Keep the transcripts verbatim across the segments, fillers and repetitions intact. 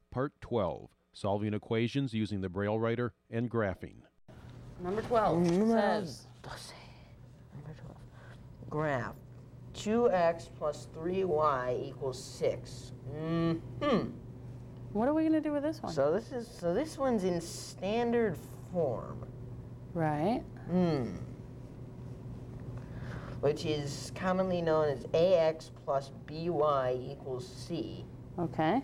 Part twelve, Solving Equations Using the Braille Writer and Graphing. Number twelve says, Number twelve. Graph. two x plus three y equals six. Mm-hmm. what are we going to do with this one? So this is so this one's in standard form. Right. Hmm. Which is commonly known as ax plus by equals c. Okay.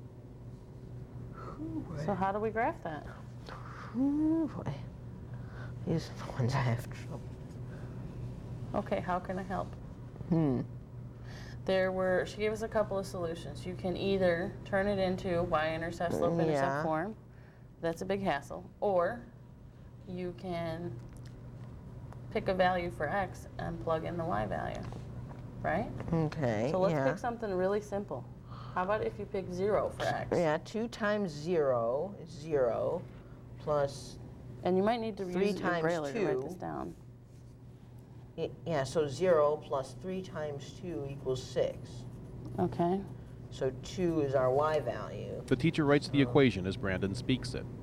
So how do we graph that? Ooh, boy. These are the ones I have trouble. Okay, how can I help? Hmm. There were, she gave us a couple of solutions. You can either turn it into y-intercept, slope-intercept Yeah. form. That's a big hassle. Or you can pick a value for x and plug in the y value, right? Okay. So let's yeah. pick something really simple. How about if you pick zero for x? Yeah, two times zero is zero, plus, And you might need to Three use your times braille to write two. this down. y- yeah, so zero plus three times two equals six. Okay. So two is our y value. The teacher writes the equation as Brandon speaks it.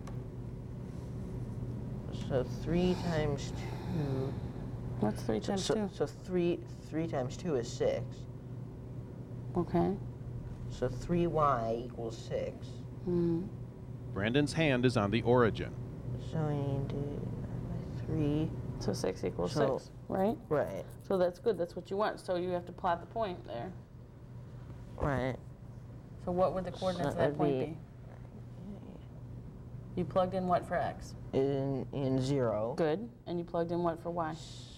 So three times two. What's three times so, two? So three three times two is six. Okay. So three y equals six. Hmm. Brandon's hand is on the origin. So we need to divide by three. So six equals So- six, right? Right. So that's good. That's what you want. So you have to plot the point there. Right. So what would the coordinates So of that that'd point be- be? You plugged in what for x? In in zero. Good. And you plugged in what for y?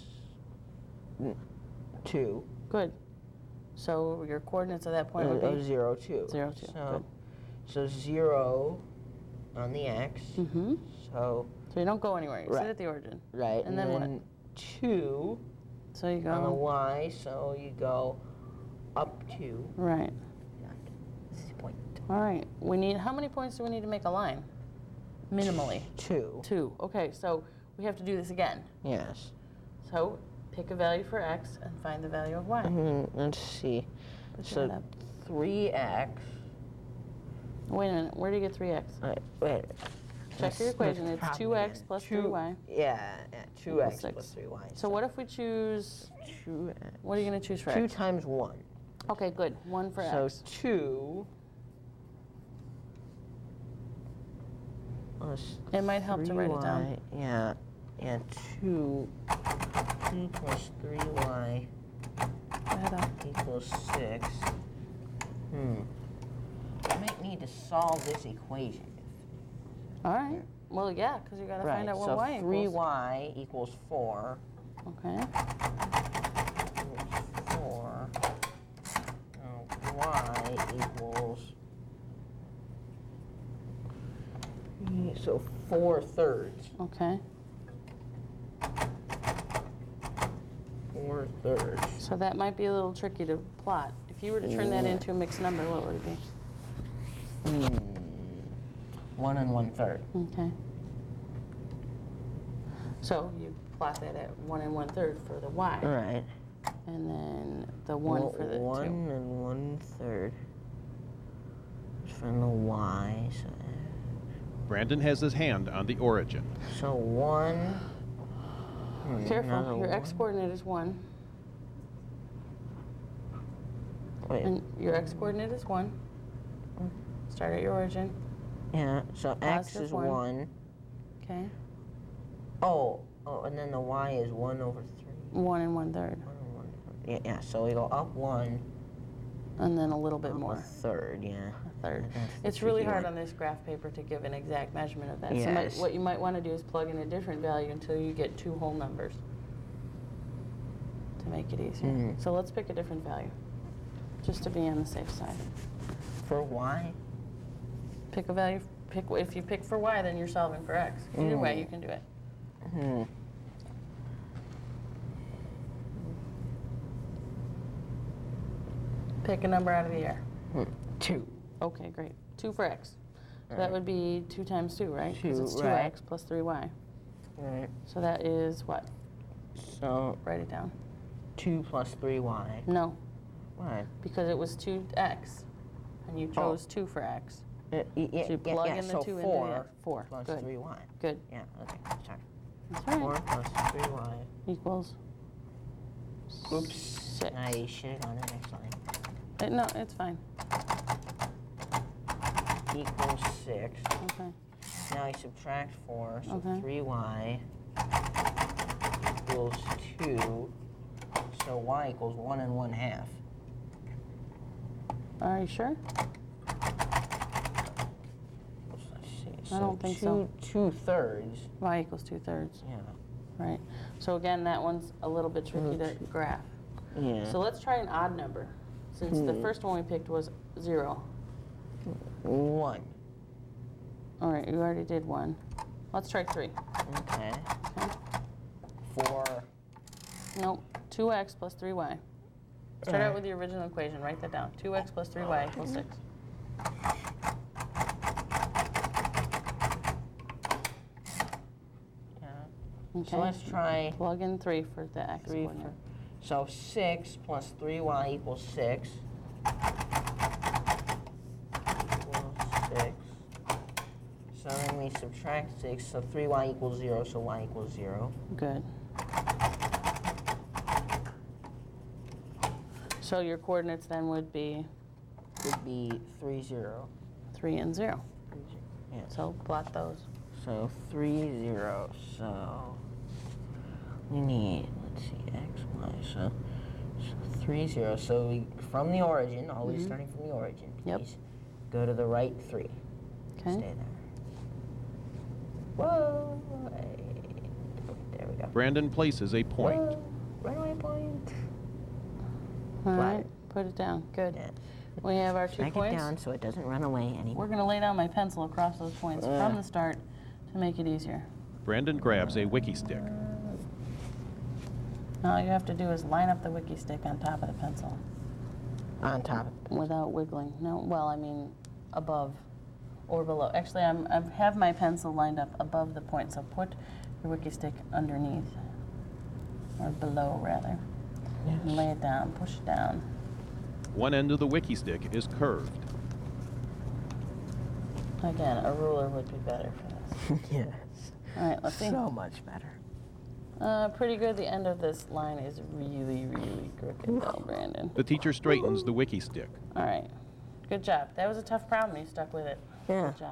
Two. Good. So your coordinates of that point Uh, would uh, be? zero, two. Zero, two, So, so zero on the x. Mm-hmm. So, So you don't go anywhere. You Right. sit at the origin. right. And then what? two So you on the go. y. So you go up two. Right. This is point All right. We need, how many points do we need to make a line? Minimally. two. Two. Okay, so we have to do this again. Yes. So pick a value for x and find the value of y. Mhm, let's see. Put So that up. three x. Wait a minute. Where do you get three x? Wait, wait. Check your Let's- equation. let's It's probably two x get plus two- three y. Yeah, yeah two equals x six. plus three y. So what if we choose, two x. what are you going to choose for Two x? times one. Okay, good. One for So x. two. plus It might help to write it down. three y, Yeah, yeah, two, two plus three y Add up. equals six. Hmm. I might need to solve this equation. All right. Well, yeah, because you got to Right, find out what so y three equals. y equals four. Okay. Equals four. Now y equals. So four thirds. Okay. Four thirds. So that might be a little tricky to plot. If you were to turn that Yeah. into a mixed number, what would it be? Hmm. One and one third. Okay. So you plot that at one and one third for the y, Right. and then the one Well, for the one two. and one third. From the y. So, Brandon has his hand on the origin. so one. Hmm, Careful, another your x one. coordinate is one, Wait. and your x coordinate is one. Start at your origin. Yeah. So x Positive is one. one. Okay. Oh. Oh, and then the y is one over three. One and one third, One and one third. Yeah. Yeah. So we go up one. and then a little bit Up a more. third. Yeah. A third. That's the It's really tricky hard one. on this graph paper to give an exact measurement of that. So might, Yes. what you might want to do is plug in a different value until you get two whole numbers to make it easier. Mhm. So let's pick a different value, just to be on the safe side. For y. Pick a value. Pick if you pick for y, then you're solving for x. Either way, Mm. you can do it. Hmm. Pick a number out of the air. Hmm. Two. Okay, great. Two for x. So that would be two times two, right? Because Two, it's two right. x plus three y. Right. So that is what? So Write it down. two plus three y. No, Why? because it was two x, and you chose two for x. Uh, y- yeah, So you yeah, plug yeah, in the so two into four the- four, plus good. three y. Good. Yeah, okay, sorry. That's all Four right. plus three y. Equals Oops. six. I should have gone to the next line. Uh, No, it's fine. Equals six. Okay. Now I subtract four, so Okay. three y equals two. So y equals one and one half. Are you sure? Let's see. I So don't think two, so. Two thirds. Y equals two thirds. Yeah. Right. So again, that one's a little bit tricky to graph. Yeah. So let's try an odd number, since the first one we picked was zero. One. All right, you already did one. Let's try three. Okay. Okay. Four. Nope. two x plus three y. Start Alright. out with the original equation. Write that down. two x plus three y equals six. Yeah. Okay. So let's try Plug in three for the x three. For, coordinate. so six plus three y equals six. Equals six. So then we subtract six. So three y equals zero. So y equals zero. Good. So your coordinates then would be Would be three zero. three and zero. Yeah. So plot those. So three zero. So we need, let's see, x, y. So, so three zero. So we, from the origin, always starting from the origin, Yep. please, go to the right three. Okay. Stay there. Whoa. Hey. There we go. Brandon places a point. Whoa. Runaway point. All Plot right. it. Put it down. Good. Yeah. We have our two Drag it points. down so it doesn't run away anymore. We're going to lay down my pencil across those points Uh. from the start to make it easier. Brandon grabs a wiki stick. All you have to do is line up the wiki stick on top of the pencil On top of it. without wiggling. No, well, I mean above or below. Actually, I'm, I have my pencil lined up above the point, so put your wiki stick underneath, or below rather. And lay it down, push it down. One end of the wiki stick is curved. Again, a ruler would be better for this. Yes. All right, let's see. So much better. Uh, pretty good. The end of this line is really, really crooked though, Brandon. The teacher straightens the wiki stick. All right. Good job. That was a tough problem. You stuck with it. Yeah. Good job.